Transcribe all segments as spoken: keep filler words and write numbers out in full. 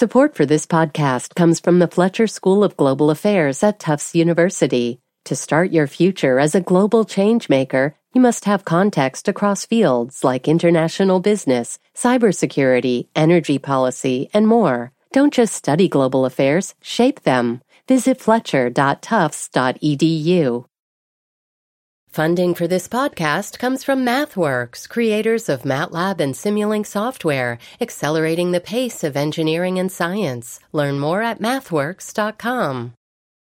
Support for this podcast comes from the Fletcher School of Global Affairs at Tufts University. To start your future as a global changemaker, you must have context across fields like international business, cybersecurity, energy policy, and more. Don't just study global affairs, shape them. Visit fletcher dot tufts dot e d u. Funding for this podcast comes from MathWorks, creators of MATLAB and Simulink software, accelerating the pace of engineering and science. Learn more at mathworks dot com.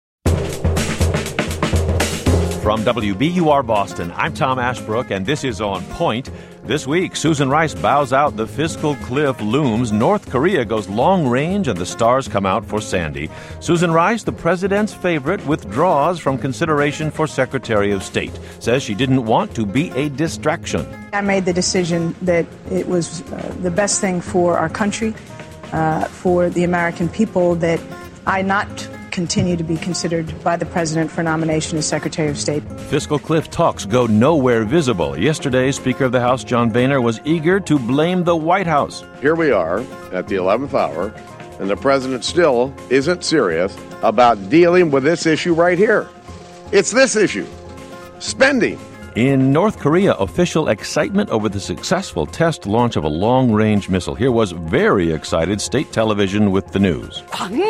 From W B U R Boston, I'm Tom Ashbrook, and this is On Point. This week, Susan Rice bows out, the fiscal cliff looms, North Korea goes long range, and the stars come out for Sandy. Susan Rice, the president's favorite, withdraws from consideration for Secretary of State. Says she didn't want to be a distraction. I made the decision that it was uh, the best thing for our country, uh, for the American people, that I not continue to be considered by the president for nomination as Secretary of State. Fiscal cliff talks go nowhere visible. Yesterday, Speaker of the House John Boehner was eager to blame the White House. Here we are at the eleventh hour, and the president still isn't serious about dealing with this issue right here. It's this issue, spending. In North Korea, official excitement over the successful test launch of a long-range missile. Here was very excited state television with the news.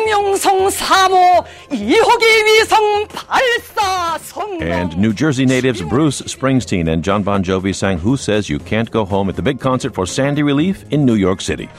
And New Jersey natives Bruce Springsteen and John Bon Jovi sang Who Says You Can't Go Home at the big concert for Sandy Relief in New York City.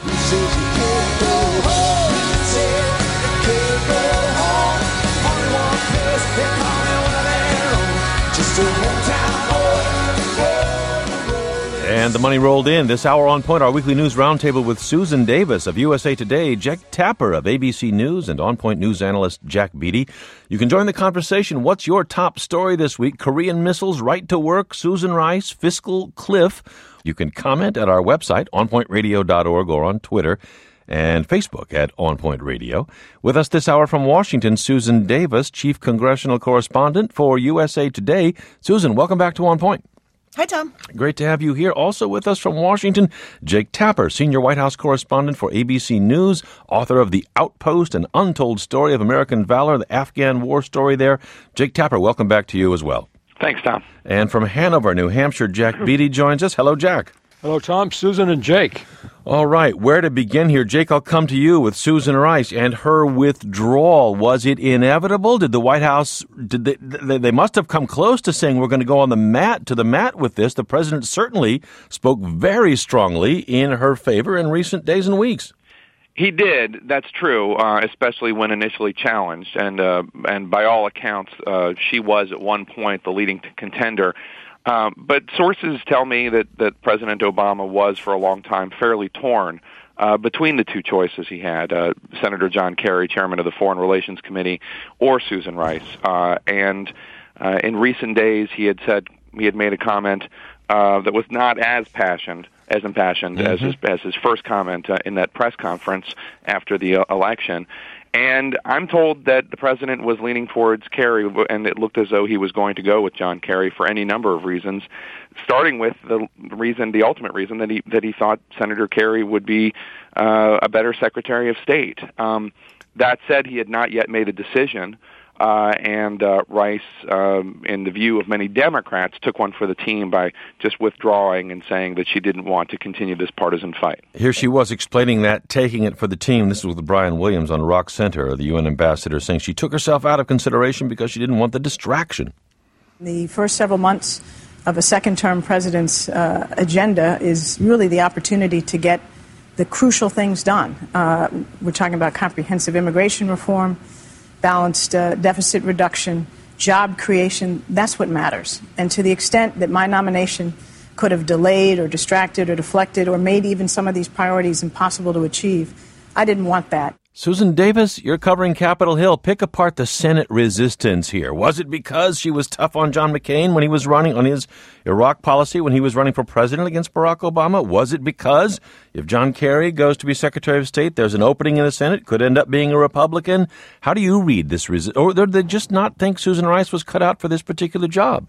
And the money rolled in. This hour On Point, our weekly news roundtable with Susan Davis of U S A Today, Jack Tapper of A B C News, and On Point news analyst Jack Beatty. You can join the conversation. What's your top story this week? Korean missiles, right to work, Susan Rice, fiscal cliff. You can comment at our website, on point radio dot org, or on Twitter and Facebook at On Point Radio. With us this hour from Washington, Susan Davis, Chief Congressional Correspondent for U S A Today. Susan, welcome back to On Point. Hi, Tom. Great to have you here. Also with us from Washington, Jake Tapper, Senior White House Correspondent for A B C News, author of The Outpost, an untold story of American valor, the Afghan war story there. Jake Tapper, welcome back to you as well. Thanks, Tom. And from Hanover, New Hampshire, Jack Beatty joins us. Hello, Jack. Hello, Tom, Susan, and Jake. All right, where to begin here? Jake, I'll come to you with Susan Rice and her withdrawal. Was it inevitable? Did the White House, did they, they, they must have come close to saying we're going to go on the mat, to the mat with this. The president certainly spoke very strongly in her favor in recent days and weeks. He did. That's true, uh, especially when initially challenged. And uh, and by all accounts, uh, she was at one point the leading contender. Um, but sources tell me that, that President Obama was, for a long time, fairly torn uh, between the two choices he had, uh, Senator John Kerry, chairman of the Foreign Relations Committee, or Susan Rice. Uh, and uh, in recent days, he had said he had made a comment uh, that was not as passionate, as impassioned mm-hmm. as his as his first comment uh, in that press conference after the uh, election. And I'm told that the president was leaning towards Kerry, and it looked as though he was going to go with John Kerry for any number of reasons, starting with the reason, the ultimate reason, that he that he thought Senator Kerry would be uh, a better Secretary of State. Um, that said, he had not yet made a decision, uh, and uh, Rice, um, in the view of many Democrats, took one for the team by just withdrawing and saying that she didn't want to continue this partisan fight. Here she was explaining that, taking it for the team. This was with Brian Williams on Rock Center, the U N ambassador, saying she took herself out of consideration because she didn't want the distraction. The first several months of a second-term president's uh, agenda is really the opportunity to get the crucial things done. Uh, we're talking about comprehensive immigration reform, balanced uh, deficit reduction, job creation. That's what matters. And to the extent that my nomination could have delayed or distracted or deflected or made even some of these priorities impossible to achieve, I didn't want that. Susan Davis, you're covering Capitol Hill. Pick apart the Senate resistance here. Was it because she was tough on John McCain when he was running on his Iraq policy, when he was running for president against Barack Obama? Was it because if John Kerry goes to be Secretary of State, there's an opening in the Senate, could end up being a Republican? How do you read this resistance? Or did they just not think Susan Rice was cut out for this particular job?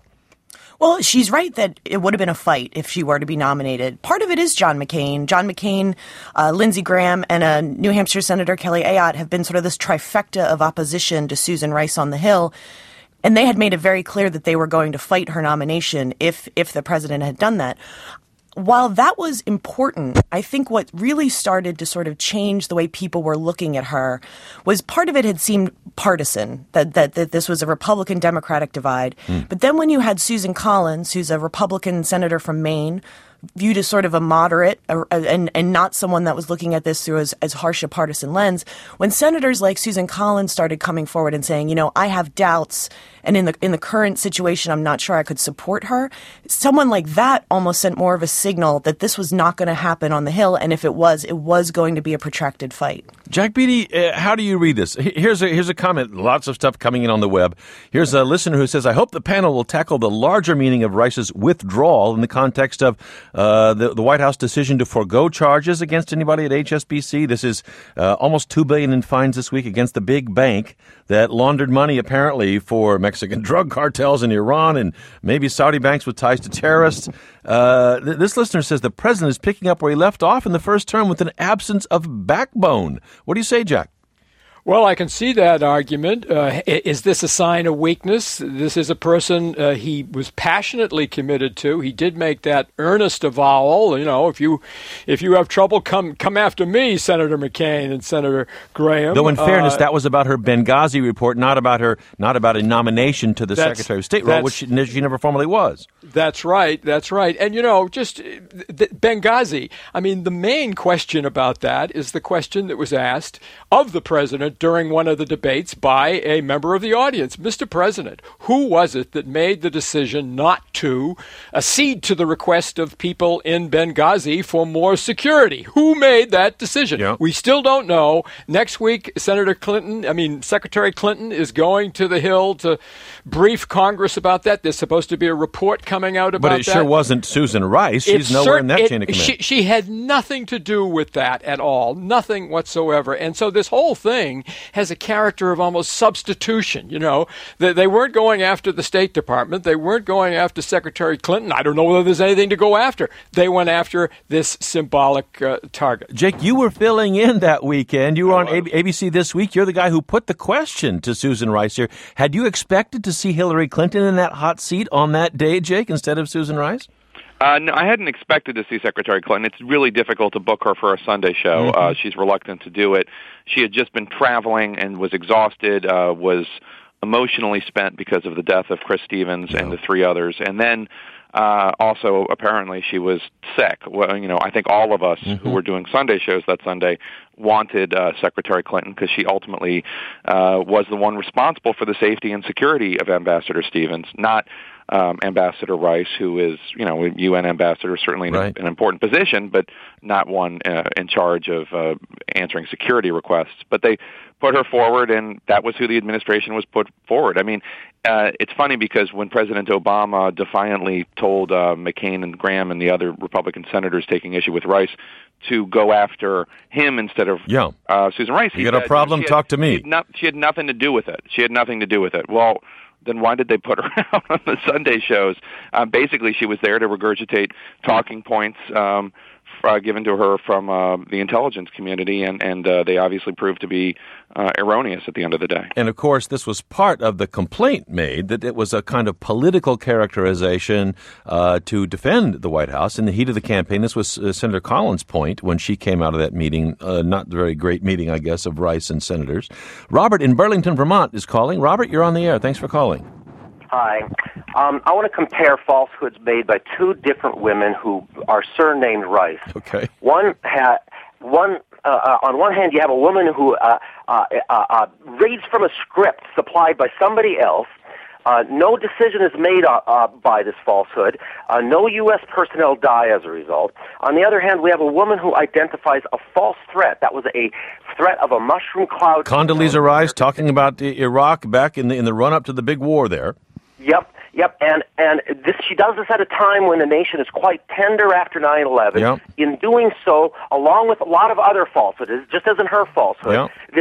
Well, she's right that it would have been a fight if she were to be nominated. Part of it is John McCain. John McCain, uh, Lindsey Graham, and uh, New Hampshire Senator Kelly Ayotte have been sort of this trifecta of opposition to Susan Rice on the Hill. And they had made it very clear that they were going to fight her nomination if if the president had done that. While that was important, I think what really started to sort of change the way people were looking at her was part of it had seemed partisan, that that, that this was a Republican-Democratic divide. Mm. But then when you had Susan Collins, who's a Republican senator from Maine, viewed as sort of a moderate uh, and, and not someone that was looking at this through as, as harsh a partisan lens, when senators like Susan Collins started coming forward and saying, you know, I have doubts, and in the in the current situation, I'm not sure I could support her, someone like that almost sent more of a signal that this was not going to happen on the Hill, and if it was, it was going to be a protracted fight. Jack Beatty, uh, how do you read this? Here's a, here's a comment, lots of stuff coming in on the web. Here's a listener who says, I hope the panel will tackle the larger meaning of Rice's withdrawal in the context of uh, the, the White House decision to forego charges against anybody at H S B C. This is uh, almost two billion dollars in fines this week against the big bank that laundered money apparently for Mexican drug cartels in Iran and maybe Saudi banks with ties to terrorists. Uh, th- this listener says the president is picking up where he left off in the first term with an absence of backbone. What do you say, Jack? Well, I can see that argument. Uh, is this a sign of weakness? This is a person uh, he was passionately committed to. He did make that earnest avowal. You know, if you if you have trouble, come come after me, Senator McCain and Senator Graham. Though, in fairness, uh, that was about her Benghazi report, not about her, not about a nomination to the Secretary of State role, which she, she never formally was. That's right. That's right. And, you know, just the, Benghazi, I mean, the main question about that is the question that was asked of the president during one of the debates by a member of the audience. Mister President, who was it that made the decision not to accede to the request of people in Benghazi for more security? Who made that decision? Yeah. We still don't know. Next week, Senator Clinton, I mean, Secretary Clinton is going to the Hill to brief Congress about that. There's supposed to be a report coming out about that. But it that. sure wasn't Susan Rice. She's It's nowhere cert- in that it, chain of command. She, she had nothing to do with that at all. Nothing whatsoever. And so this whole thing has a character of almost substitution. You know, they, they weren't going after the State Department. They weren't going after Secretary Clinton. I don't know whether there's anything to go after. They went after this symbolic uh, target. Jake, you were filling in that weekend. You were on A B C This Week. You're the guy who put the question to Susan Rice here. Had you expected to see Hillary Clinton in that hot seat on that day, Jake, instead of Susan Rice? Uh, no, I hadn't expected to see Secretary Clinton. It's really difficult to book her for a Sunday show. Mm-hmm. Uh, she's reluctant to do it. She had just been traveling and was exhausted, uh, was emotionally spent because of the death of Chris Stevens yeah. and the three others. And then uh, also, apparently, she was sick. Well, you know, I think all of us mm-hmm. who were doing Sunday shows that Sunday wanted uh, Secretary Clinton because she ultimately uh, was the one responsible for the safety and security of Ambassador Stevens, not Um, Ambassador Rice, who is, you know, a U N ambassador, certainly in right. an important position, but not one uh, in charge of uh, answering security requests. But they put her forward, and that was who the administration was put forward. I mean, uh, it's funny because when President Obama defiantly told uh, McCain and Graham and the other Republican senators taking issue with Rice to go after him instead of yeah. uh, Susan Rice, you got said, a problem? Talk had, to me. She had, not, she had nothing to do with it. She had nothing to do with it. Well, then why did they put her out on the Sunday shows? Uh, basically, she was there to regurgitate talking points um, uh, given to her from uh, the intelligence community, and, and uh, they obviously proved to be uh, erroneous at the end of the day. And, of course, this was part of the complaint made that it was a kind of political characterization uh, to defend the White House in the heat of the campaign. This was uh, Senator Collins' point when she came out of that meeting, uh, not the very great meeting, I guess, of Rice and senators. Robert in Burlington, Vermont is calling. Robert, you're on the air. Thanks for calling. Hi. Um, I want to compare falsehoods made by two different women who are surnamed Rice. Okay. One had one uh, uh, on one hand, you have a woman who uh, uh, uh, uh, reads from a script supplied by somebody else. Uh, no decision is made uh, uh, by this falsehood. Uh, no U S personnel die as a result. On the other hand, we have a woman who identifies a false threat. That was a threat of a mushroom cloud. Condoleezza Rice talking about Iraq back in the in the run up to the big war there. Yep, yep, and and this she does this at a time when the nation is quite tender after nine eleven. Yep. In doing so, along with a lot of other falsehoods, just as in her falsehood, yep. this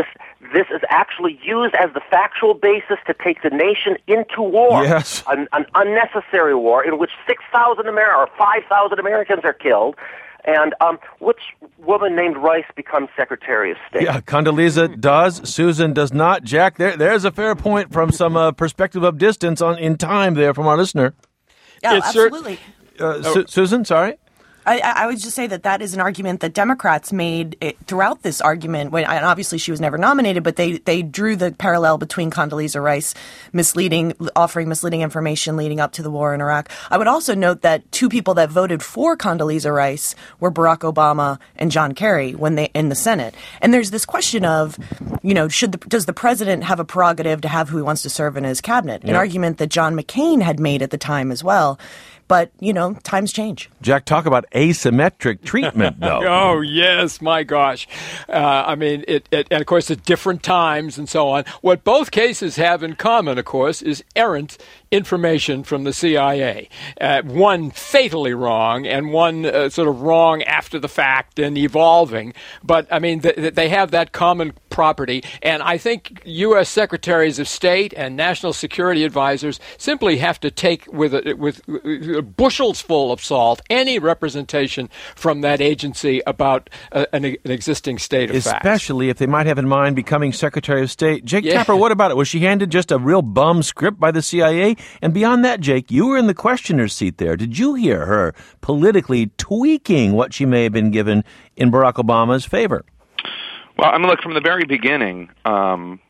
this is actually used as the factual basis to take the nation into war. Yes. An, an unnecessary war in which six thousand Amer- or five thousand Americans are killed. And um, which woman named Rice becomes Secretary of State? Yeah, Condoleezza does. Susan does not. Jack, there, there's a fair point from some uh, perspective of distance on in time there from our listener. Yeah, It's absolutely. Uh, Su- Susan, sorry? I, I would just say that that is an argument that Democrats made it, throughout this argument. When, and obviously, she was never nominated, but they, they drew the parallel between Condoleezza Rice misleading, offering misleading information leading up to the war in Iraq. I would also note that two people that voted for Condoleezza Rice were Barack Obama and John Kerry when they in the Senate. And there's this question of, you know, should the, does the president have a prerogative to have who he wants to serve in his cabinet? Yeah. An argument that John McCain had made at the time as well. But, you know, times change. Jack, talk about asymmetric treatment, though. Oh, yes, my gosh. Uh, I mean, it, it, and of course, at different times and so on. What both cases have in common, of course, is errant information from the C I A. Uh, one fatally wrong and one uh, sort of wrong after the fact and evolving. But, I mean, th- they have that common property. And I think U S secretaries of state and national security advisors simply have to take with a, with bushels full of salt any representation from that agency about uh, an, an existing state of Especially facts. Especially if they might have in mind becoming Secretary of State. Jake Yeah. Tapper, what about it? Was she handed just a real bum script by the C I A? And beyond that, Jake, you were in the questioner's seat there. Did you hear her politically tweaking what she may have been given in Barack Obama's favor? Well, I mean, look, from the very beginning, um,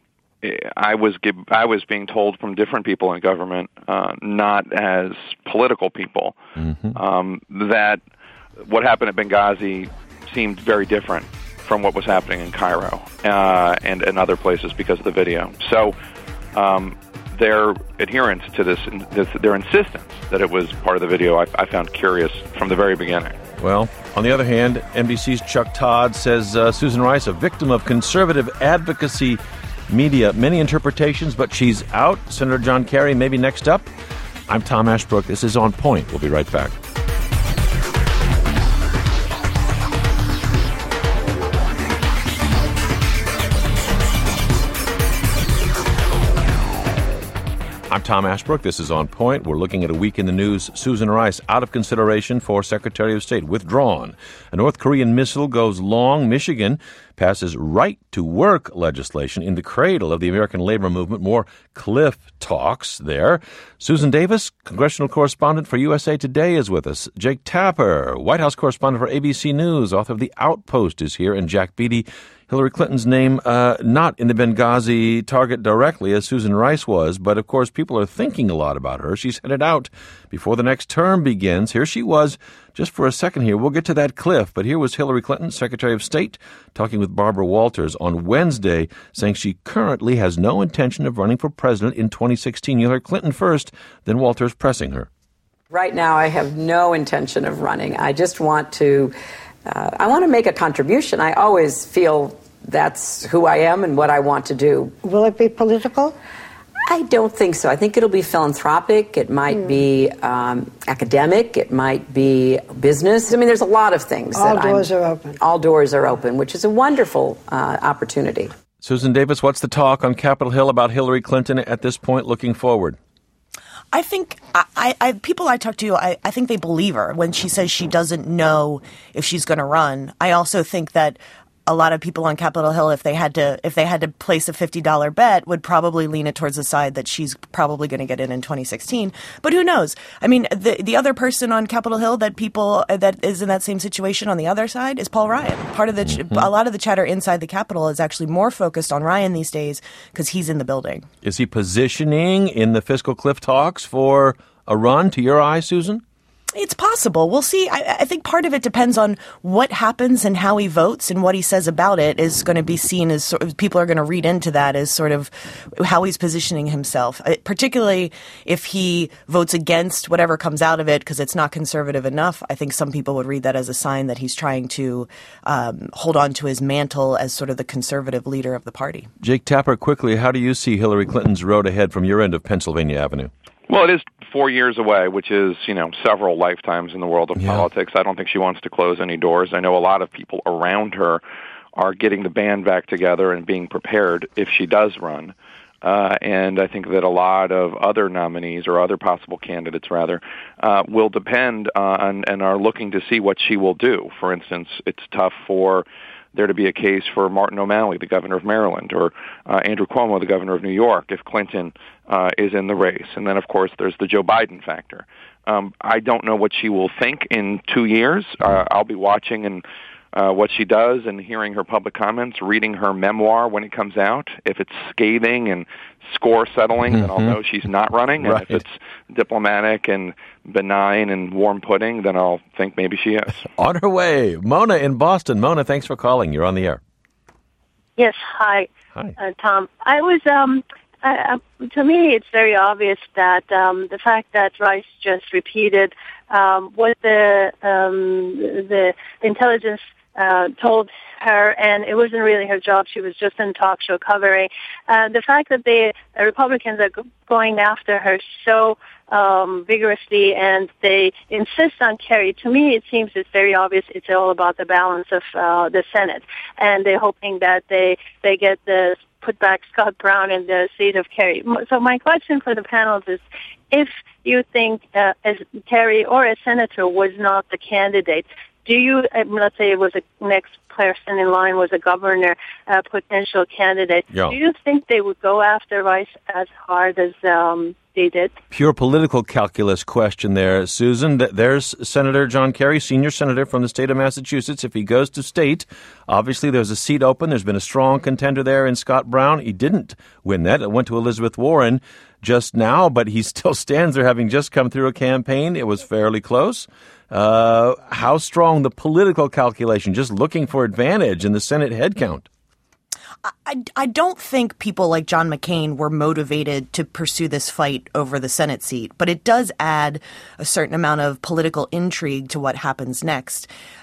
I was I was being told from different people in government, uh, not as political people, mm-hmm. um, that what happened at Benghazi seemed very different from what was happening in Cairo uh, and, and other places because of the video. So um, their adherence to this, this, their insistence that it was part of the video, I, I found curious from the very beginning. Well, on the other hand, N B C's Chuck Todd says uh, Susan Rice, a victim of conservative advocacy media, many interpretations, but she's out. Senator John Kerry, maybe next up. I'm Tom Ashbrook. This is On Point. We'll be right back. I'm Tom Ashbrook. This is On Point. We're looking at a week in the news. Susan Rice out of consideration for Secretary of State, withdrawn. A North Korean missile goes long. Michigan passes right-to-work legislation in the cradle of the American labor movement. More cliff talks there. Susan Davis, congressional correspondent for U S A Today, is with us. Jake Tapper, White House correspondent for A B C News, author of The Outpost, is here. And Jack Beatty, Hillary Clinton's name uh, not in the Benghazi target directly as Susan Rice was, but of course people are thinking a lot about her. She's headed out before the next term begins. Here she was just for a second here. We'll get to that cliff, but here was Hillary Clinton, Secretary of State, talking with Barbara Walters on Wednesday, saying she currently has no intention of running for president in twenty sixteen. You'll hear Clinton first, then Walters pressing her. Right now I have no intention of running. I just want to Uh, I want to make a contribution. I always feel that's who I am and what I want to do. Will it be political? I don't think so. I think it'll be philanthropic. It might mm. be um, academic. It might be business. I mean, there's a lot of things. All that doors I'm, are open. All doors are open, which is a wonderful uh, opportunity. Susan Davis, what's the talk on Capitol Hill about Hillary Clinton at this point looking forward? I think I, I, people I talk to, I, I think they believe her when she says she doesn't know if she's going to run. I also think that a lot of people on Capitol Hill, if they had to, if they had to place a fifty dollars bet, would probably lean it towards the side that she's probably going to get in in twenty sixteen. But who knows? I mean, the the other person on Capitol Hill that people that is in that same situation on the other side is Paul Ryan. Part of the mm-hmm. a lot of the chatter inside the Capitol is actually more focused on Ryan these days because he's in the building. Is he positioning in the fiscal cliff talks for a run? To your eye, Susan? It's possible. We'll see. I, I think part of it depends on what happens and how he votes, and what he says about it is going to be seen as sort of, people are going to read into that as sort of how he's positioning himself, uh, particularly if he votes against whatever comes out of it because it's not conservative enough. I think some people would read that as a sign that he's trying to um, hold on to his mantle as sort of the conservative leader of the party. Jake Tapper, quickly, how do you see Hillary Clinton's road ahead from your end of Pennsylvania Avenue? Well, it is four years away, which is, you know, several lifetimes in the world of yeah. politics. I don't think she wants to close any doors. I know a lot of people around her are getting the band back together and being prepared if she does run. Uh, and I think that a lot of other nominees or other possible candidates, rather, uh, will depend on and are looking to see what she will do. For instance, it's tough for there to be a case for Martin O'Malley, the governor of Maryland, or uh, Andrew Cuomo, the governor of New York, if Clinton uh, is in the race. And then, of course, there's the Joe Biden factor. Um, I don't know what she will think in two years. Uh, I'll be watching and Uh, what she does and hearing her public comments, reading her memoir when it comes out. If it's scathing and score settling, mm-hmm. then I'll know she's not running. And right. if it's diplomatic and benign and warm pudding, then I'll think maybe she is. On her way, Mona in Boston. Mona, thanks for calling. You're on the air. Yes, hi, hi. Uh, Tom. I was, um, uh, to me, it's very obvious that um, the fact that Rice just repeated um, what the um, the intelligence Uh, told her, and it wasn't really her job. She was just in talk show covering. Uh, the fact that the Republicans are going after her so um, vigorously and they insist on Kerry, to me it seems it's very obvious it's all about the balance of uh, the Senate, and they're hoping that they, they get the put back Scott Brown in the seat of Kerry. So my question for the panel is, if you think uh, as Kerry or a senator was not the candidate, do you, let's say it was a next person in line was a governor, uh, potential candidate, yeah. do you think they would go after Rice as hard as um, they did? Pure political calculus question there, Susan. There's Senator John Kerry, senior senator from the state of Massachusetts. If he goes to state, obviously there's a seat open. There's been a strong contender there in Scott Brown. He didn't win that. It went to Elizabeth Warren just now, but he still stands there having just come through a campaign. It was fairly close. Uh, how strong the political calculation, just looking for advantage in the Senate head count? I, I don't think people like John McCain were motivated to pursue this fight over the Senate seat, but it does add a certain amount of political intrigue to what happens next.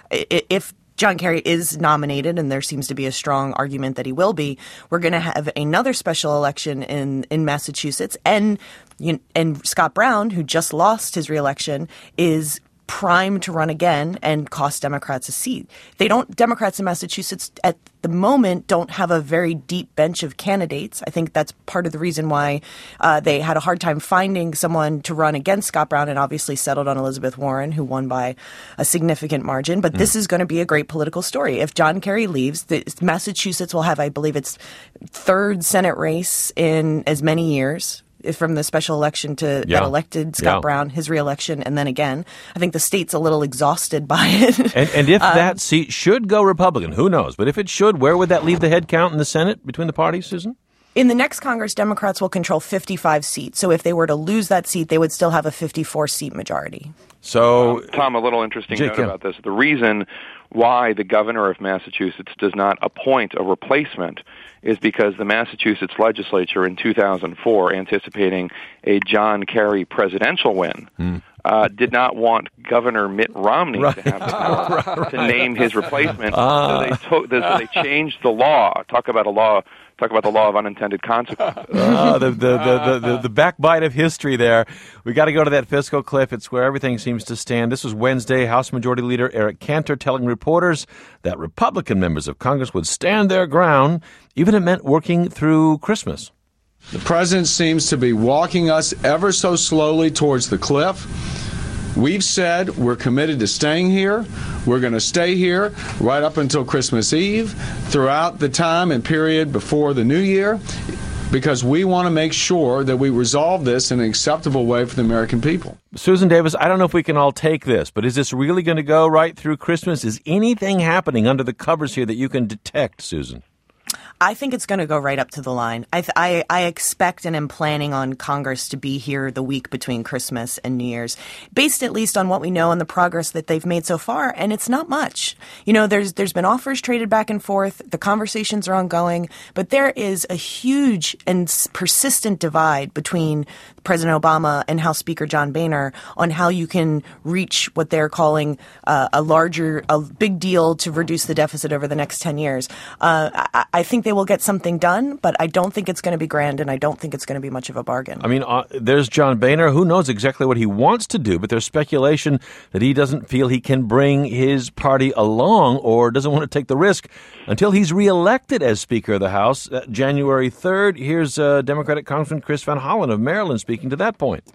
If John Kerry is nominated, and there seems to be a strong argument that he will be, we're going to have another special election in, in Massachusetts, and you, and Scott Brown, who just lost his reelection, is primed to run again and cost Democrats a seat. They don't, Democrats in Massachusetts at the moment don't have a very deep bench of candidates. I think that's part of the reason why uh, they had a hard time finding someone to run against Scott Brown, and obviously settled on Elizabeth Warren, who won by a significant margin. But mm. this is going to be a great political story. If John Kerry leaves, the, Massachusetts will have, I believe, its third Senate race in as many years, from the special election to yeah. that elected Scott yeah. Brown, his reelection, and then again. I think the state's a little exhausted by it. And, and if um, that seat should go Republican, who knows? But if it should, where would that leave the head count in the Senate between the parties, Susan? In the next Congress, Democrats will control fifty-five seats. So if they were to lose that seat, they would still have a fifty-four seat majority. So, um, Tom, a little interesting Jake, note about this. The reason why the governor of Massachusetts does not appoint a replacement is because the Massachusetts legislature in two thousand four, anticipating a John Kerry presidential win, mm. uh, did not want Governor Mitt Romney right. to have the power right, right. to name his replacement. Uh. So, they took, so they changed the law. Talk about a law. Talk about the law of unintended consequences. Oh, the, the, the, the, the backbite of history there. We got to go to that fiscal cliff. It's where everything seems to stand. This was Wednesday. House Majority Leader Eric Cantor telling reporters that Republican members of Congress would stand their ground, even if it meant working through Christmas. The president seems to be walking us ever so slowly towards the cliff. We've said we're committed to staying here. We're going to stay here right up until Christmas Eve, throughout the time and period before the new year, because we want to make sure that we resolve this in an acceptable way for the American people. Susan Davis, I don't know if we can all take this, but is this really going to go right through Christmas? Is anything happening under the covers here that you can detect, Susan? I think it's going to go right up to the line. I, th- I I expect and am planning on Congress to be here the week between Christmas and New Year's, based at least on what we know and the progress that they've made so far. And it's not much. You know, there's there's been offers traded back and forth. The conversations are ongoing. But there is a huge and persistent divide between President Obama and House Speaker John Boehner on how you can reach what they're calling uh, a larger, a big deal to reduce the deficit over the next ten years. Uh, I, I think they will get something done, but I don't think it's going to be grand, and I don't think it's going to be much of a bargain. I mean, uh, there's John Boehner. Who knows exactly what he wants to do, but there's speculation that he doesn't feel he can bring his party along or doesn't want to take the risk until he's reelected as Speaker of the House uh, January third. Here's uh, Democratic Congressman Chris Van Hollen of Maryland speaking to that point.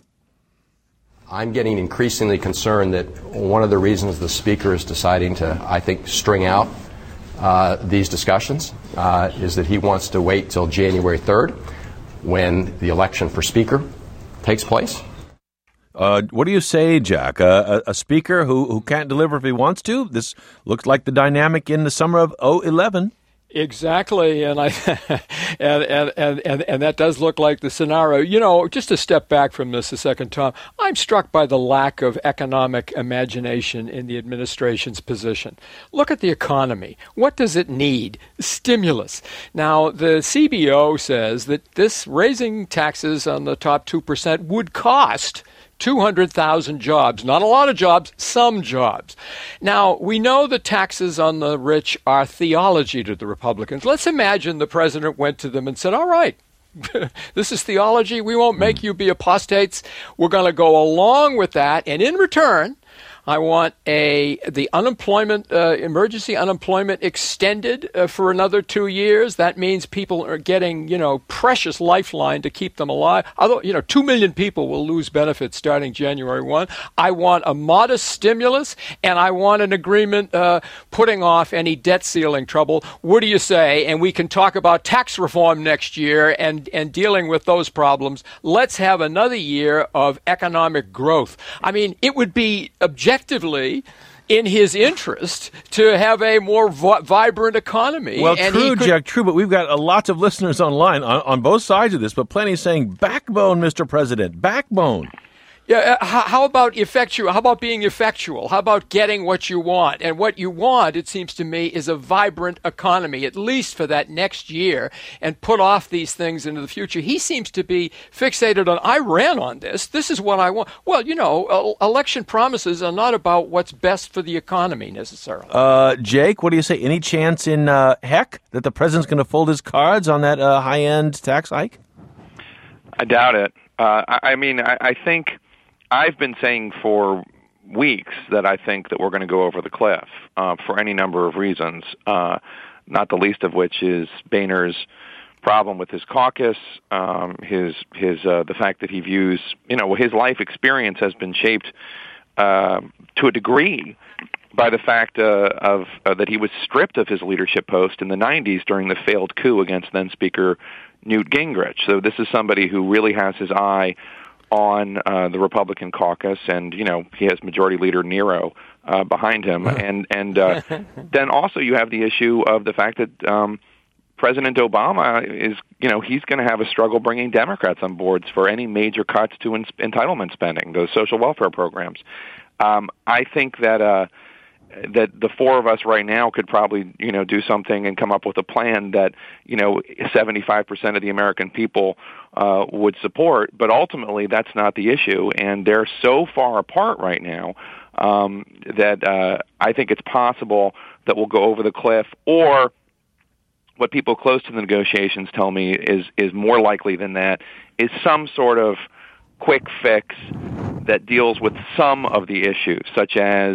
I'm getting increasingly concerned that one of the reasons the Speaker is deciding to, I think, string out uh, these discussions uh, is that he wants to wait till January third when the election for Speaker takes place. Uh, what do you say, Jack? Uh, a, a Speaker who, who can't deliver if he wants to? This looks like the dynamic in the summer of oh eleven. Exactly, and I and, and and and and that does look like the scenario. You know, just to step back from this a second, Tom, I'm struck by the lack of economic imagination in the administration's position. Look at the economy. What does it need? Stimulus. Now, the C B O says that this raising taxes on the top two percent would cost two hundred thousand jobs. Not a lot of jobs, some jobs. Now, we know the taxes on the rich are theology to the Republicans. Let's imagine the president went to them and said, all right, this is theology. We won't make you be apostates. We're going to go along with that. And in return, I want a the unemployment uh, emergency unemployment extended uh, for another two years. That means people are getting, you know, precious lifeline to keep them alive. Although, you know, two million people will lose benefits starting January first. I want a modest stimulus, and I want an agreement uh, putting off any debt ceiling trouble. What do you say? And we can talk about tax reform next year and, and dealing with those problems. Let's have another year of economic growth. I mean, it would be objective. Objectively, in his interest to have a more vi- vibrant economy. Well, and true, could- Jack, true, but we've got uh, lots of listeners online on, on both sides of this, but plenty saying, backbone, Mister President, backbone. Yeah, uh, how, how about effectual? How about being effectual? How about getting what you want? And what you want, it seems to me, is a vibrant economy, at least for that next year, and put off these things into the future. He seems to be fixated on, I ran on this. This is what I want. Well, you know, uh, election promises are not about what's best for the economy necessarily. Uh, Jake, what do you say? Any chance in uh, heck that the president's going to fold his cards on that uh, high-end tax hike? I doubt it. Uh, I, I mean, I, I think I've been saying for weeks that I think that we're going to go over the cliff uh, for any number of reasons, uh, not the least of which is Boehner's problem with his caucus, um, his his uh, the fact that he views, you know, his life experience has been shaped uh, to a degree by the fact uh, of uh, that he was stripped of his leadership post in the nineties during the failed coup against then Speaker Newt Gingrich. So this is somebody who really has his eye on uh, the Republican caucus, and you know he has Majority Leader Nero uh, behind him, and and uh, then also you have the issue of the fact that um, President Obama is, you know, he's going to have a struggle bringing Democrats on boards for any major cuts to in- entitlement spending, those social welfare programs. Um, I think that. Uh, that the four of us right now could probably, you know, do something and come up with a plan that, you know, seventy-five percent of the American people uh, would support. But ultimately, that's not the issue. And they're so far apart right now um, that uh, I think it's possible that we'll go over the cliff, or what people close to the negotiations tell me is, is more likely than that, is some sort of quick fix that deals with some of the issues, such as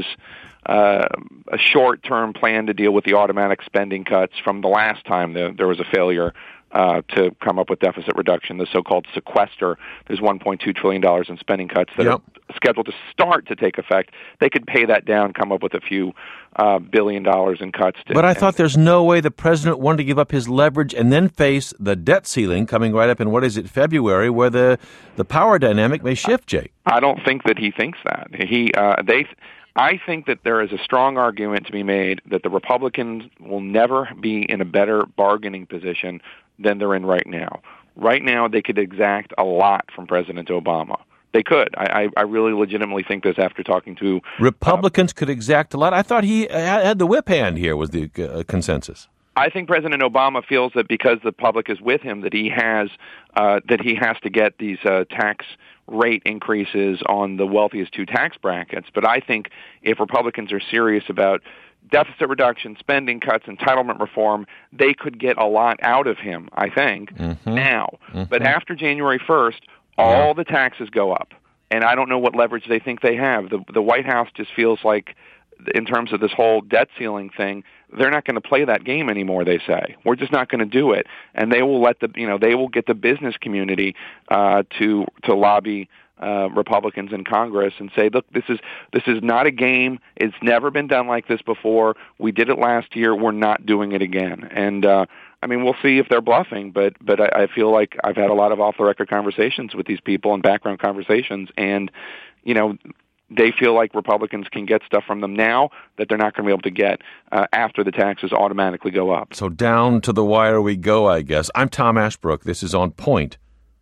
Uh, a short-term plan to deal with the automatic spending cuts from the last time the, there was a failure uh, to come up with deficit reduction, the so-called sequester. There's one point two trillion dollars in spending cuts that yep. are scheduled to start to take effect. They could pay that down, come up with a few uh, billion dollars in cuts. To, but I thought there's no way the president wanted to give up his leverage and then face the debt ceiling coming right up in, what is it, February, where the, the power dynamic may shift, Jake. I don't think that he thinks that. He uh, they. I think that there is a strong argument to be made that the Republicans will never be in a better bargaining position than they're in right now. Right now, they could exact a lot from President Obama. They could. I, I really legitimately think this after talking to... Republicans uh, could exact a lot? I thought he had the whip hand here, was the uh, consensus. I think President Obama feels that because the public is with him, that he has uh, that he has to get these uh, tax rate increases on the wealthiest two tax brackets. But I think if Republicans are serious about deficit reduction, spending cuts, entitlement reform, they could get a lot out of him, I think, mm-hmm. now. Mm-hmm. But after January first, all yeah. the taxes go up. And I don't know what leverage they think they have. The, the White House just feels like, in terms of this whole debt ceiling thing, they're not going to play that game anymore, they say. We're just not going to do it. And they will let the, you know, they will get the business community uh, to to lobby uh, Republicans in Congress and say, look, this is this is not a game. It's never been done like this before. We did it last year. We're not doing it again. And uh, I mean, we'll see if they're bluffing, but but I, I feel like I've had a lot of off-the-record conversations with these people and background conversations, and, you know, they feel like Republicans can get stuff from them now that they're not going to be able to get uh, after the taxes automatically go up. So down to the wire we go, I guess. I'm Tom Ashbrook. This is On Point.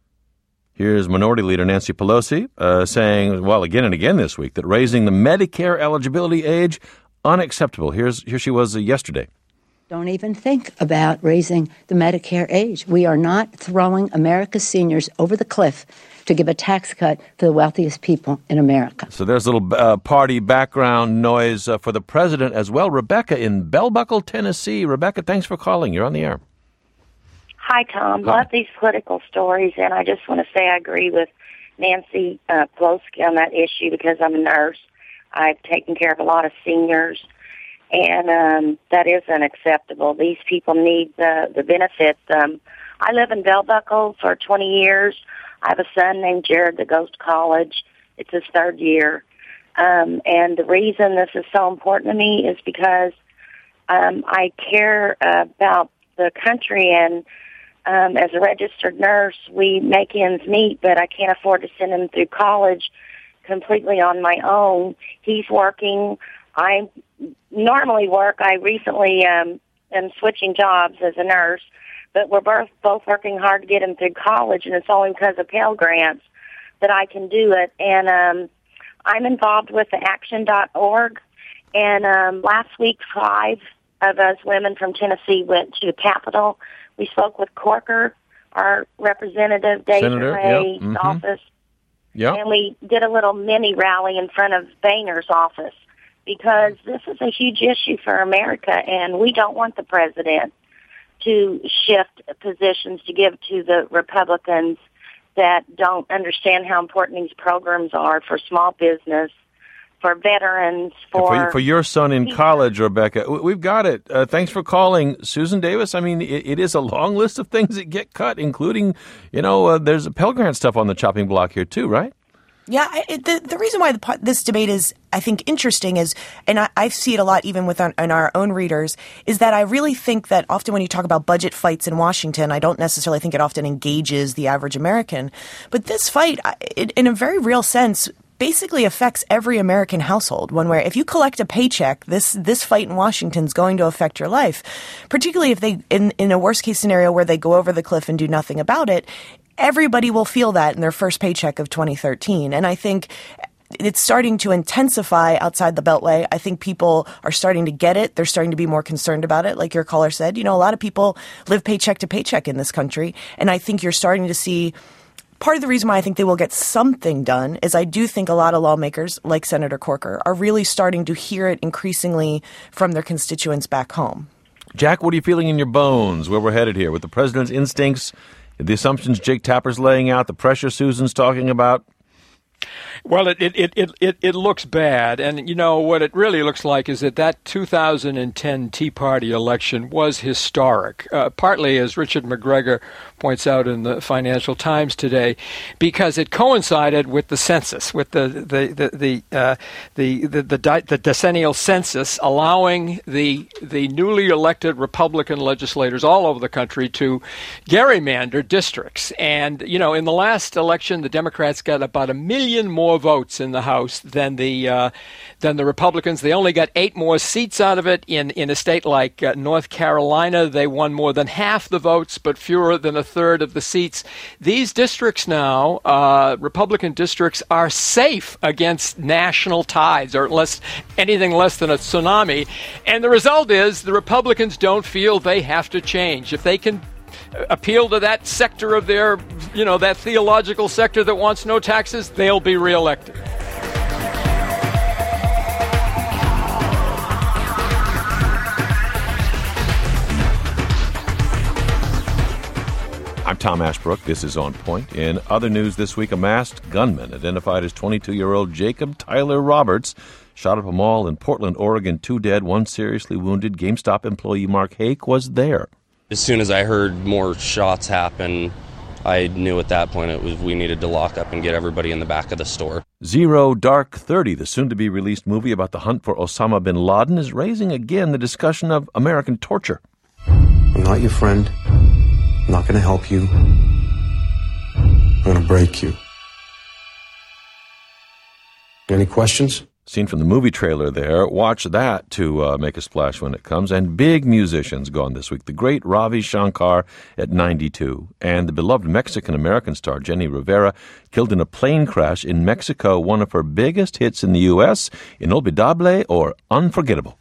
Here's Minority Leader Nancy Pelosi uh, saying, well, again and again this week, that raising the Medicare eligibility age, unacceptable. Here's Here she was uh, yesterday. Don't even think about raising the Medicare age. We are not throwing America's seniors over the cliff to give a tax cut for the wealthiest people in America. So there's a little uh, party background noise uh, for the president as well. Rebecca in Bell Buckle, Tennessee. Rebecca, thanks for calling. You're on the air. Hi, Tom. Hi. Love these political stories, and I just want to say I agree with Nancy uh, Pelosi on that issue because I'm a nurse. I've taken care of a lot of seniors, and um, that is unacceptable. These people need the, the benefits. Um, I live in Bell Buckle for twenty years. I have a son named Jared that goes to college. It's his third year. Um, and the reason this is so important to me is because um, I care uh, about the country, and um, as a registered nurse, we make ends meet, but I can't afford to send him through college completely on my own. He's working. I normally work. I recently um, am switching jobs as a nurse, but we're both, both working hard to get him through college, and it's only because of Pell Grants that I can do it. And um, I'm involved with the action dot org, and um, last week five of us women from Tennessee went to the Capitol. We spoke with Corker, our representative, Dave Ray's yep. mm-hmm. office, yep. and we did a little mini rally in front of Boehner's office because this is a huge issue for America, and we don't want the president to shift positions to give to the Republicans that don't understand how important these programs are for small business, for veterans, for... For, for your son in college, Rebecca. We've got it. Uh, thanks for calling. Susan Davis, I mean, it, it is a long list of things that get cut, including, you know, uh, there's a Pell Grant stuff on the chopping block here too, right? Yeah, it, the the reason why the, this debate is, I think, interesting is, and I, I see it a lot even with our, in our own readers, is that I really think that often when you talk about budget fights in Washington, I don't necessarily think it often engages the average American. But this fight, it, in a very real sense, basically affects every American household. One where if you collect a paycheck, this this fight in Washington is going to affect your life, particularly if they, in, in a worst case scenario where they go over the cliff and do nothing about it. Everybody will feel that in their first paycheck of twenty thirteen. And I think it's starting to intensify outside the Beltway. I think people are starting to get it. They're starting to be more concerned about it. Like your caller said, you know, a lot of people live paycheck to paycheck in this country. And I think you're starting to see part of the reason why I think they will get something done is I do think a lot of lawmakers, like Senator Corker, are really starting to hear it increasingly from their constituents back home. Jack, what are you feeling in your bones where we're headed here with the president's instincts, the assumptions Jake Tapper's laying out, the pressure Susan's talking about? Well, it, it, it, it, it looks bad. And, you know, what it really looks like is that that two thousand ten Tea Party election was historic, uh, partly, as Richard McGregor points out in the Financial Times today, because it coincided with the census, with the the the the uh, the, the, the, the, the decennial census, allowing the the newly elected Republican legislators all over the country to gerrymander districts. And, you know, in the last election, the Democrats got about a million more votes in the House than the uh, than the Republicans. They only got eight more seats out of it. In in a state like uh, North Carolina, they won more than half the votes, but fewer than a third of the seats. These districts now, uh, Republican districts, are safe against national tides, or less anything less than a tsunami. And the result is the Republicans don't feel they have to change. If they can appeal to that sector of their, you know, that theological sector that wants no taxes, they'll be reelected. I'm Tom Ashbrook. This is On Point. In other news this week, a masked gunman identified as twenty-two-year-old Jacob Tyler Roberts shot up a mall in Portland, Oregon. Two dead, one seriously wounded. GameStop employee Mark Hake was there. As soon as I heard more shots happen, I knew at that point it was we needed to lock up and get everybody in the back of the store. Zero Dark Thirty, the soon-to-be-released movie about the hunt for Osama bin Laden, is raising again the discussion of American torture. I'm not your friend. I'm not going to help you. I'm going to break you. Any questions? Seen from the movie trailer there. Watch that to uh, make a splash when it comes. And big musicians gone this week. The great Ravi Shankar at ninety-two. And the beloved Mexican-American star Jenny Rivera killed in a plane crash in Mexico. One of her biggest hits in the U S, Inolvidable or Unforgettable.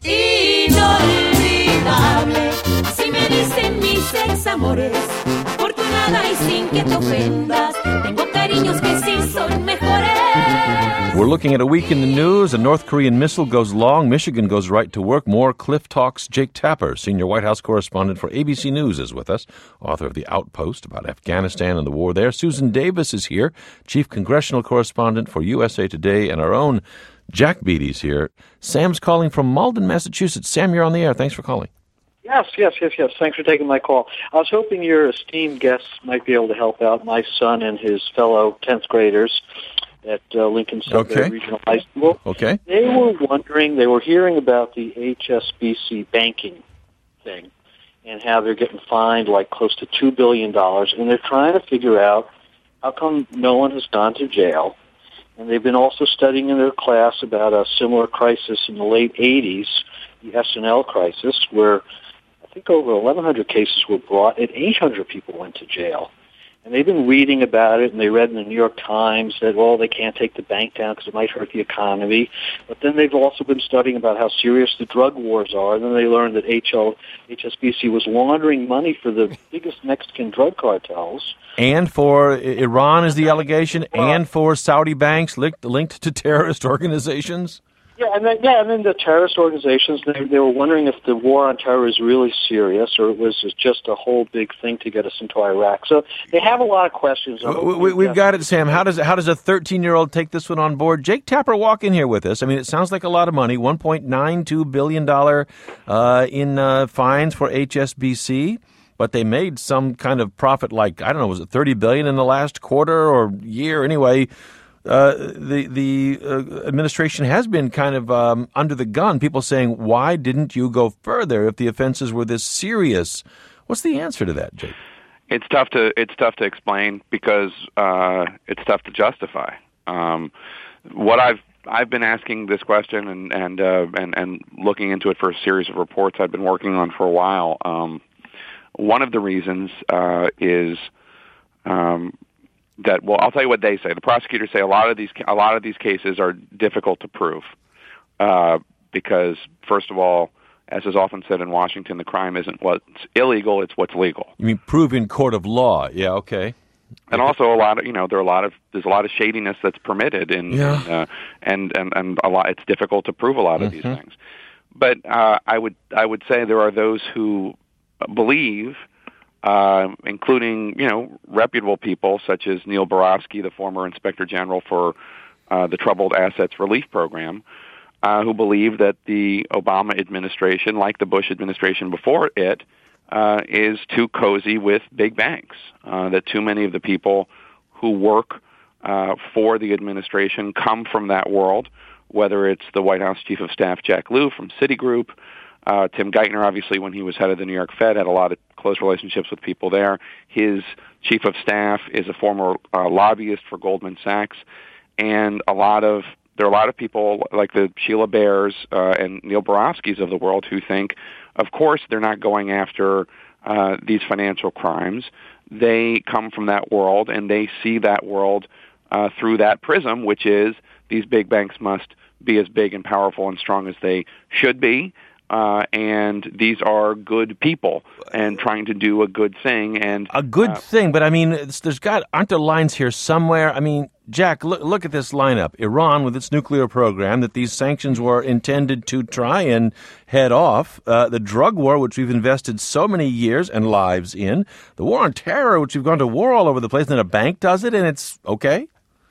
Inolvidable, así me dicen mis ex amores, afortunada y sin que te ofendas, tengo cariños que sí son mejores. We're looking at a week in the news. A North Korean missile goes long. Michigan goes right to work. More Cliff Talks. Jake Tapper, senior White House correspondent for A B C News, is with us, author of The Outpost about Afghanistan and the war there. Susan Davis is here, chief congressional correspondent for U S A Today, and our own Jack Beatty's here. Sam's calling from Malden, Massachusetts. Sam, you're on the air. Thanks for calling. Yes, yes, yes, yes. Thanks for taking my call. I was hoping your esteemed guests might be able to help out my son and his fellow tenth graders at uh, Lincoln Sudbury Okay. Regional High School. Okay. They were wondering, they were hearing about the H S B C banking thing and how they're getting fined like close to two billion dollars, and they're trying to figure out how come no one has gone to jail. And they've been also studying in their class about a similar crisis in the late eighties, the S N L crisis, where I think over eleven hundred cases were brought and eight hundred people went to jail. And they've been reading about it, and they read in the New York Times that, well, they can't take the bank down because it might hurt the economy. But then they've also been studying about how serious the drug wars are. And then they learned that H L, H S B C was laundering money for the biggest Mexican drug cartels. And for Iran is the allegation, and for Saudi banks linked, linked to terrorist organizations? Yeah, and then, yeah, and then the terrorist organizations, they, they were wondering if the war on terror is really serious or it was just a whole big thing to get us into Iraq. So they have a lot of questions. We, we, we've got it, Sam. How does how does a thirteen-year-old take this one on board? Jake Tapper, walk in here with us. I mean, it sounds like a lot of money, one point nine two billion dollars uh, in uh, fines for H S B C. But they made some kind of profit, like, I don't know, was it thirty billion dollars in the last quarter or year? Anyway, uh, the the uh, administration has been kind of um, under the gun. People saying, why didn't you go further if the offenses were this serious? What's the answer to that, Jake? It's tough to it's tough to explain because uh, it's tough to justify. Um, what I've I've been asking this question and and, uh, and and looking into it for a series of reports I've been working on for a while. Um, one of the reasons uh, is um, that, well, I'll tell you what they say. The prosecutors say a lot of these a lot of these cases are difficult to prove uh, because, first of all, as is often said in Washington, the crime isn't what's illegal; it's what's legal. You mean prove in court of law? Yeah, okay. And also a lot of you know there are a lot of there's a lot of shadiness that's permitted in, Yeah. in uh, and and and a lot it's difficult to prove a lot of Mhm. these things. But uh, I would I would say there are those who believe, uh, including you know reputable people such as Neil Barofsky, the former Inspector General for uh, the Troubled Assets Relief Program, uh, who believe that the Obama administration, like the Bush administration before it, uh, is too cozy with big banks, uh, that too many of the people who work uh, for the administration come from that world, whether it's the White House Chief of Staff Jack Lew from Citigroup, uh, Tim Geithner, obviously, when he was head of the New York Fed, had a lot of close relationships with people there. His Chief of Staff is a former uh, lobbyist for Goldman Sachs, and a lot of there are a lot of people like the Sheila Bears uh, and Neil Barofskys of the world who think, of course, they're not going after uh, these financial crimes. They come from that world, and they see that world uh, through that prism, which is these big banks must be as big and powerful and strong as they should be, uh, and these are good people and trying to do a good thing. And A good uh, thing, but I mean, it's, there's got aren't there lines here somewhere? I mean, Jack, look, look at this lineup. Iran with its nuclear program that these sanctions were intended to try and head off. Uh, the drug war, which we've invested so many years and lives in. The war on terror, which we've gone to war all over the place. And then a bank does it, and it's okay?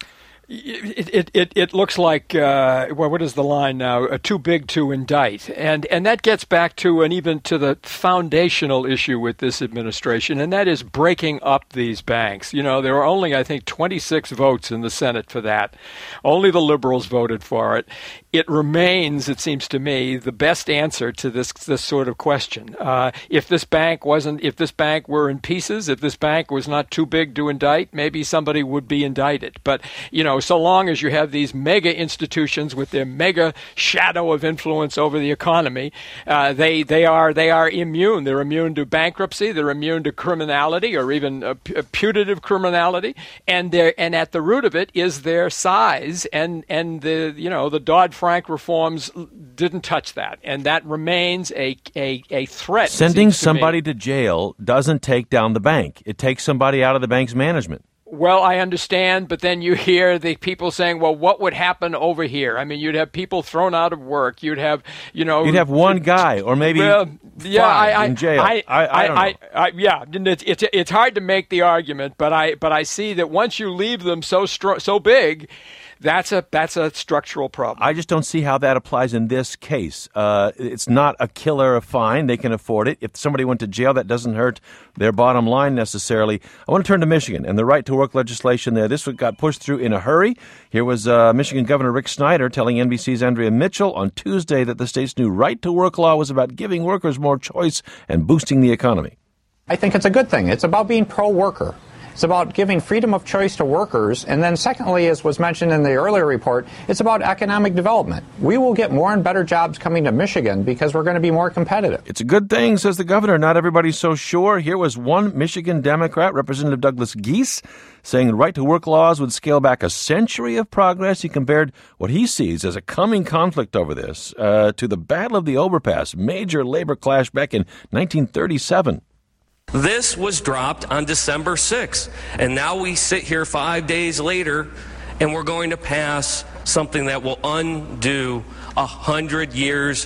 It, it, it, it looks like, uh, well, what is the line now? Uh, too big to indict. And, and that gets back to and even to the foundational issue with this administration, and that is breaking up these banks. You know, there were only, I think, twenty-six votes in the Senate for that. Only the liberals voted for it. It remains, it seems to me, the best answer to this this sort of question. Uh, if this bank wasn't, if this bank were in pieces, if this bank was not too big to indict, maybe somebody would be indicted. But, you know, so long as you have these mega institutions with their mega shadow of influence over the economy, uh, they they are they are immune. They're immune to bankruptcy. They're immune to criminality or even uh, putative criminality. And they and at the root of it is their size. And and the you know the Dodd-Frank reforms didn't touch that, and that remains a a, a threat. Sending somebody to jail doesn't take down the bank. It takes somebody out of the bank's management. Well, I understand, but then you hear the people saying, well, what would happen over here? I mean, you'd have people thrown out of work. You'd have, you know... You'd have one guy or maybe well, yeah, five I, in jail. I, I, I, I don't I, know. I, I, yeah, it's, it's, it's hard to make the argument, but I, but I see that once you leave them so stro- so big... That's a that's a structural problem. I just don't see how that applies in this case. Uh, it's not a killer fine. They can afford it. If somebody went to jail, that doesn't hurt their bottom line necessarily. I want to turn to Michigan and the right-to-work legislation there. This one got pushed through in a hurry. Here was uh, Michigan Governor Rick Snyder telling N B C's Andrea Mitchell on Tuesday that the state's new right-to-work law was about giving workers more choice and boosting the economy. I think it's a good thing. It's about being pro-worker. It's about giving freedom of choice to workers. And then secondly, as was mentioned in the earlier report, it's about economic development. We will get more and better jobs coming to Michigan because we're going to be more competitive. It's a good thing, says the governor. Not everybody's so sure. Here was one Michigan Democrat, Representative Douglas Geese, saying the right-to-work laws would scale back a century of progress. He compared what he sees as a coming conflict over this uh, to the Battle of the Overpass, major labor clash back in nineteen thirty-seven. This was dropped on December sixth, and now we sit here five days later, and we're going to pass something that will undo a hundred years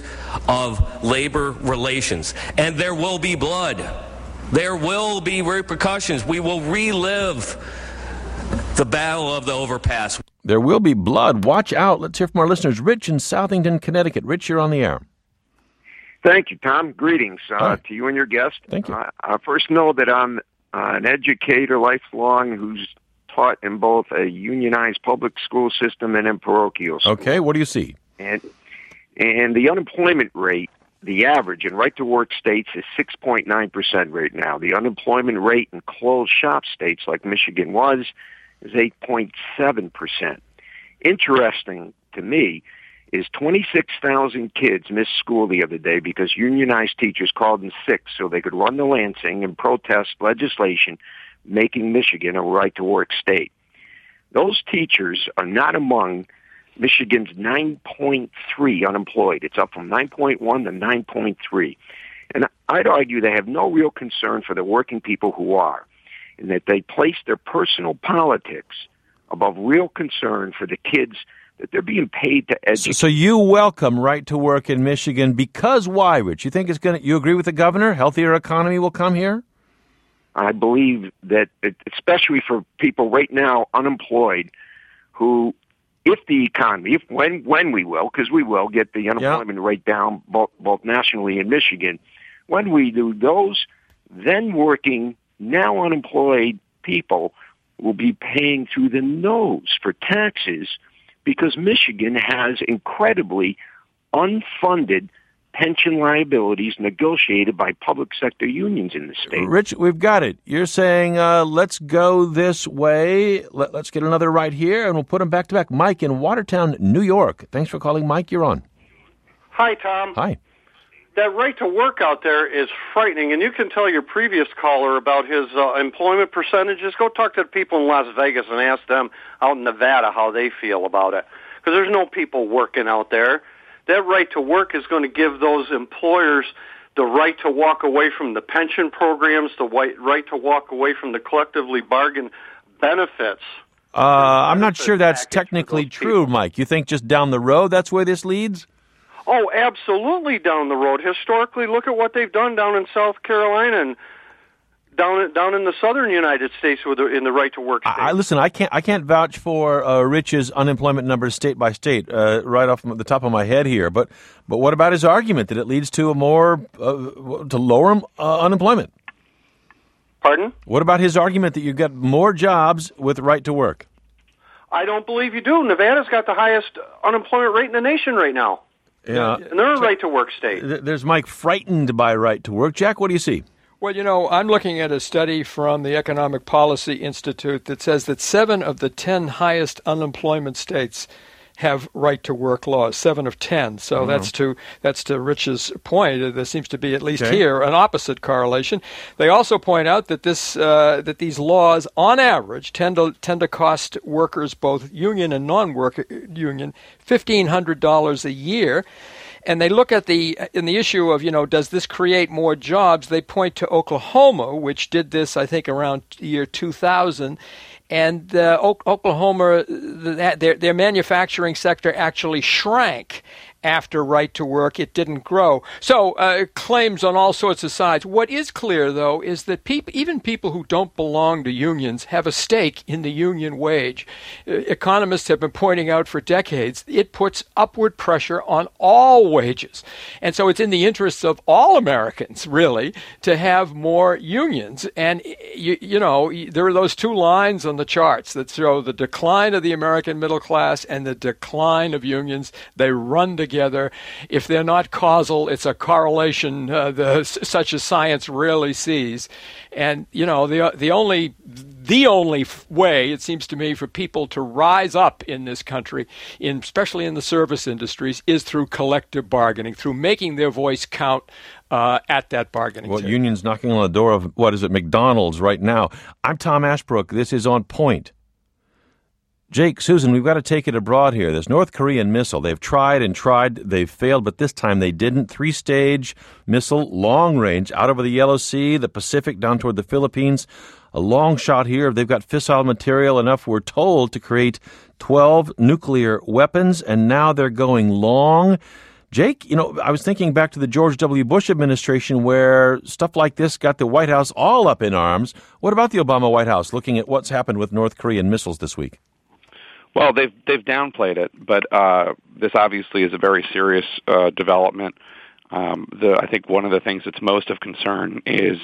of labor relations. And there will be blood. There will be repercussions. We will relive the Battle of the Overpass. There will be blood. Watch out. Let's hear from our listeners. Rich in Southington, Connecticut. Rich, you're on the air. Thank you, Tom. Greetings uh, to you and your guest. Thank you. Uh, I first know that I'm uh, an educator lifelong who's taught in both a unionized public school system and in parochial school. Okay, what do you see? And and the unemployment rate, the average in right-to-work states is six point nine percent right now. The unemployment rate in closed shop states like Michigan was is eight point seven percent. Interesting to me is twenty-six thousand kids missed school the other day because unionized teachers called in sick so they could run to Lansing and protest legislation making Michigan a right-to-work state. Those teachers are not among Michigan's nine point three unemployed. It's up from nine point one to nine point three. And I'd argue they have no real concern for the working people who are, and that they place their personal politics above real concern for the kids that they're being paid to educate. So, so you welcome right to work in Michigan because why, Rich? You think it's going to, you agree with the governor? Healthier economy will come here? I believe that, especially for people right now unemployed, who, if the economy, if when when we will, because we will get the unemployment yeah. rate down both, both nationally and Michigan, when we do, those then working, now unemployed people will be paying through the nose for taxes because Michigan has incredibly unfunded pension liabilities negotiated by public sector unions in the state. Rich, we've got it. You're saying, uh, let's go this way. Let, let's get another right here, and we'll put them back to back. Mike in Watertown, New York. Thanks for calling. Mike, you're on. Hi, Tom. Hi. That right to work out there is frightening, and you can tell your previous caller about his uh, employment percentages. Go talk to the people in Las Vegas and ask them out in Nevada how they feel about it, because there's no people working out there. That right to work is going to give those employers the right to walk away from the pension programs, the right to walk away from the collectively bargained benefits. Uh, I'm not sure that's technically true, Mike. You think just down the road that's where this leads? Oh, absolutely down the road. Historically, look at what they've done down in South Carolina and down down in the southern United States with the, in the right to work state. I, listen, I can't I can't vouch for uh, Rich's unemployment numbers state by state uh, right off the top of my head here. But but what about his argument that it leads to a more uh, to lower uh, unemployment? Pardon? What about his argument that you get more jobs with right to work? I don't believe you do. Nevada's got the highest unemployment rate in the nation right now. Yeah, and they're a right to work state. There's Mike frightened by right to work. Jack, what do you see? Well, you know, I'm looking at a study from the Economic Policy Institute that says that seven of the ten highest unemployment states have right-to-work laws, seven of ten. So mm-hmm. that's to that's to Rich's point. There seems to be, at least okay. here, an opposite correlation. They also point out that this uh, that these laws, on average, tend to tend to cost workers, both union and non-work union, fifteen hundred dollars a year. And they look at the in the issue of, you know, does this create more jobs? They point to Oklahoma, which did this, I think, around the year two thousand. And uh, Oklahoma, their, their manufacturing sector actually shrank after right to work. It didn't grow. So uh, claims on all sorts of sides. What is clear, though, is that peop- even people who don't belong to unions have a stake in the union wage. Uh, economists have been pointing out for decades it puts upward pressure on all wages. And so it's in the interests of all Americans, really, to have more unions. And, you, you know, there are those two lines on the charts that show the decline of the American middle class and the decline of unions. They run together. Together. If they're not causal, it's a correlation uh, the, such as science rarely sees. And, you know, the the only the only way, it seems to me, for people to rise up in this country, in, especially in the service industries, is through collective bargaining, through making their voice count uh, at that bargaining well, table. Unions knocking on the door of, what is it, McDonald's right now. I'm Tom Ashbrook. This is On Point. Jake, Susan, we've got to take it abroad here. This North Korean missile, they've tried and tried, they've failed, but this time they didn't. Three-stage missile, long range, out over the Yellow Sea, the Pacific, down toward the Philippines. A long shot here. They've got fissile material enough, we're told, to create twelve nuclear weapons, and now they're going long. Jake, you know, I was thinking back to the George W. Bush administration where stuff like this got the White House all up in arms. What about the Obama White House, looking at what's happened with North Korean missiles this week? Well, they've they've downplayed it, but uh, this obviously is a very serious uh, development. Um, the I think one of the things that's most of concern is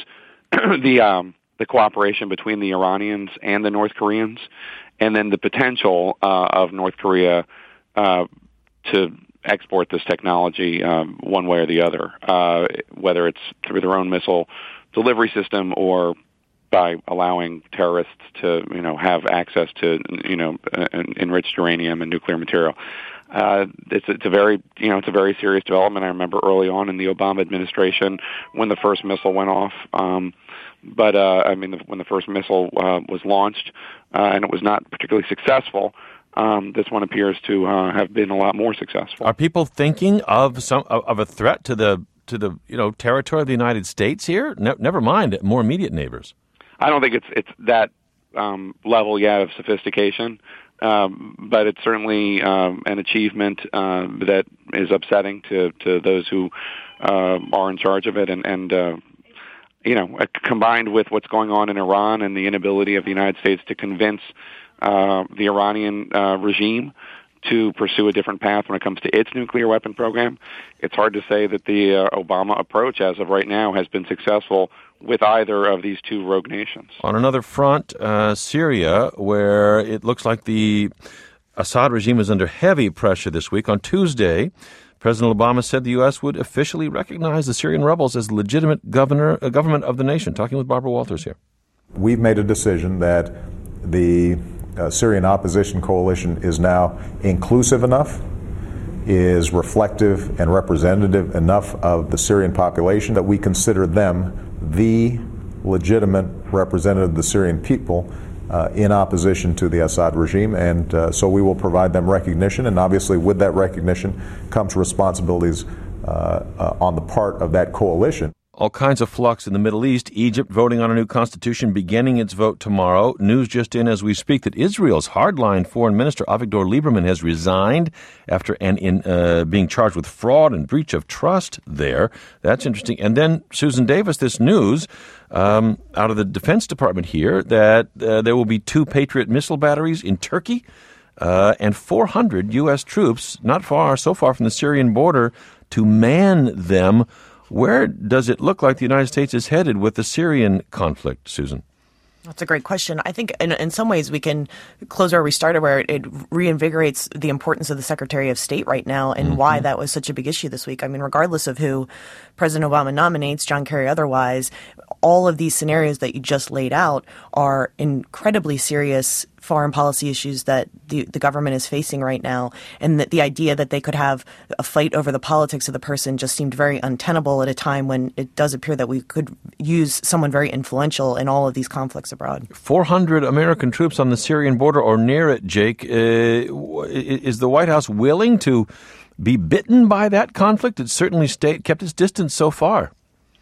the um, the cooperation between the Iranians and the North Koreans, and then the potential uh, of North Korea uh, to export this technology um, one way or the other, uh, whether it's through their own missile delivery system or by allowing terrorists to, you know, have access to, you know, enriched uranium and nuclear material. Uh, it's, it's a very, you know, it's a very serious development. I remember early on in the Obama administration when the first missile went off. Um, but, uh, I mean, the, when the first missile uh, was launched uh, and it was not particularly successful, um, this one appears to uh, have been a lot more successful. Are people thinking of some of a threat to the to the you know territory of the United States here? Ne- never mind more immediate neighbors. I don't think it's it's that um, level yet of sophistication, um, but it's certainly um, an achievement uh, that is upsetting to, to those who uh, are in charge of it, and, and uh, you know, combined with what's going on in Iran and the inability of the United States to convince uh, the Iranian uh, regime to pursue a different path when it comes to its nuclear weapon program, it's hard to say that the uh, Obama approach, as of right now, has been successful with either of these two rogue nations. On another front, uh, Syria, where it looks like the Assad regime is under heavy pressure this week. On Tuesday, President Obama said the U S would officially recognize the Syrian rebels as legitimate governor, uh, government of the nation. Talking with Barbara Walters here. We've made a decision that the uh, Syrian opposition coalition is now inclusive enough, is reflective and representative enough of the Syrian population that we consider them the legitimate representative of the Syrian people uh, in opposition to the Assad regime. And uh, so we will provide them recognition. And obviously with that recognition comes responsibilities uh, uh, on the part of that coalition. All kinds of flux in the Middle East. Egypt voting on a new constitution, beginning its vote tomorrow. News just in as we speak that Israel's hardline foreign minister Avigdor Lieberman has resigned after an, in, uh, being charged with fraud and breach of trust there. That's interesting. And then, Susan Davis, this news um, out of the Defense Department here that uh, there will be two Patriot missile batteries in Turkey uh, and four hundred U S troops not far, so far from the Syrian border to man them. Where does it look like the United States is headed with the Syrian conflict, Susan? That's a great question. I think in, in some ways we can close where we started, where it, it reinvigorates the importance of the Secretary of State right now and mm-hmm. why that was such a big issue this week. I mean, regardless of who President Obama nominates, John Kerry otherwise, all of these scenarios that you just laid out are incredibly serious foreign policy issues that the, the government is facing right now. And that the idea that they could have a fight over the politics of the person just seemed very untenable at a time when it does appear that we could use someone very influential in all of these conflicts abroad. four hundred American troops on the Syrian border or near it, Jake. Uh, is the White House willing to be bitten by that conflict? It's certainly stayed, kept its distance so far.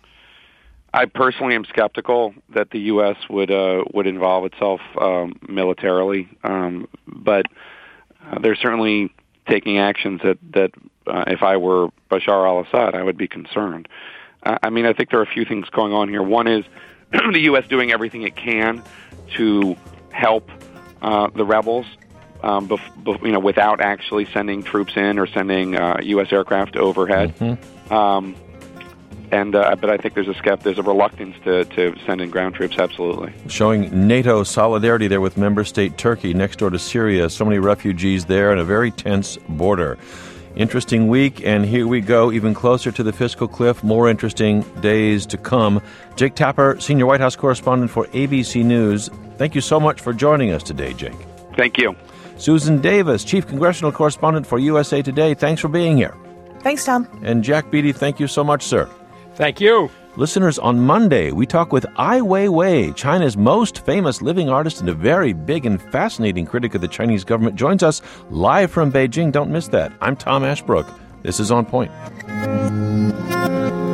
I personally am skeptical that the U S would uh, would involve itself um, militarily, um, but uh, they're certainly taking actions that that uh, if I were Bashar al-Assad, I would be concerned. Uh, I mean, I think there are a few things going on here. One is the U S doing everything it can to help uh, the rebels, um, bef- bef- you know, without actually sending troops in or sending uh, U S aircraft overhead. Mm-hmm. Um, And uh, but I think there's a skept, there's a reluctance to, to send in ground troops, absolutely. Showing NATO solidarity there with member state Turkey next door to Syria. So many refugees there and a very tense border. Interesting week, and here we go, even closer to the fiscal cliff. More interesting days to come. Jake Tapper, Senior White House Correspondent for A B C News. Thank you so much for joining us today, Jake. Thank you. Susan Davis, Chief Congressional Correspondent for U S A Today. Thanks for being here. Thanks, Tom. And Jack Beatty, thank you so much, sir. Thank you. Listeners, on Monday, we talk with Ai Weiwei, China's most famous living artist and a very big and fascinating critic of the Chinese government, joins us live from Beijing. Don't miss that. I'm Tom Ashbrook. This is On Point.